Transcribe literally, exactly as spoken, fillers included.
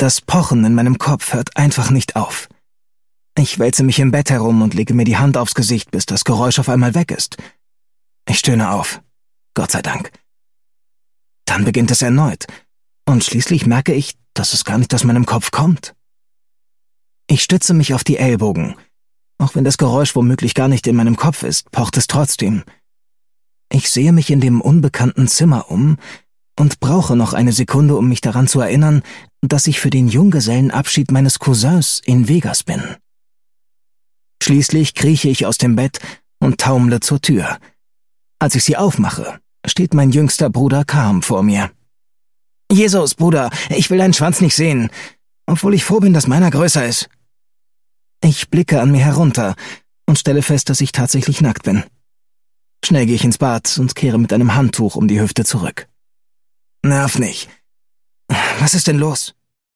Das Pochen in meinem Kopf hört einfach nicht auf. Ich wälze mich im Bett herum und lege mir die Hand aufs Gesicht, bis das Geräusch auf einmal weg ist. Ich stöhne auf. Gott sei Dank. Dann beginnt es erneut. Und schließlich merke ich, dass es gar nicht aus meinem Kopf kommt. Ich stütze mich auf die Ellbogen. Auch wenn das Geräusch womöglich gar nicht in meinem Kopf ist, pocht es trotzdem. Ich sehe mich in dem unbekannten Zimmer um und brauche noch eine Sekunde, um mich daran zu erinnern, dass ich für den Junggesellenabschied meines Cousins in Vegas bin. Schließlich krieche ich aus dem Bett und taumle zur Tür. Als ich sie aufmache, steht mein jüngster Bruder Cam vor mir. »Jesus, Bruder, ich will deinen Schwanz nicht sehen, obwohl ich froh bin, dass meiner größer ist.« Ich blicke an mir herunter und stelle fest, dass ich tatsächlich nackt bin. Schnell gehe ich ins Bad und kehre mit einem Handtuch um die Hüfte zurück. »Nerv nicht. Was ist denn los?«